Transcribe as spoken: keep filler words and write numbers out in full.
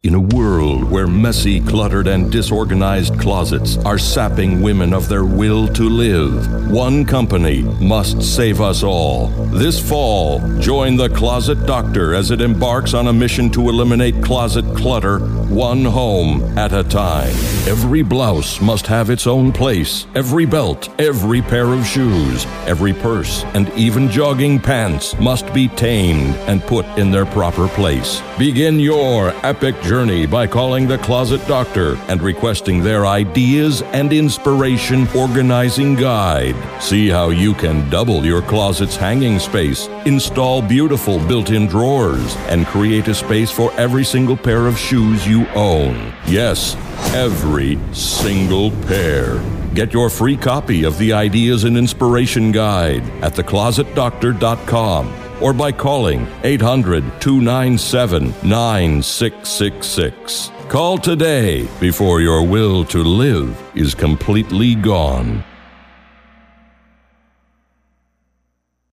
In a world where messy, cluttered, and disorganized closets are sapping women of their will to live, one company must save us all. This fall, join the Closet Doctor as it embarks on a mission to eliminate closet clutter one home at a time. Every blouse must have its own place. Every belt, every pair of shoes, every purse, and even jogging pants must be tamed and put in their proper place. Begin your epic journey by calling the Closet Doctor and requesting their ideas and inspiration organizing guide. See how you can double your closet's hanging space, install beautiful built-in drawers, and create a space for every single pair of shoes you own. Yes, every single pair. Get your free copy of the Ideas and Inspiration Guide at the closet doctor dot com or by calling eight hundred, two nine seven, nine six six six. Call today before your will to live is completely gone.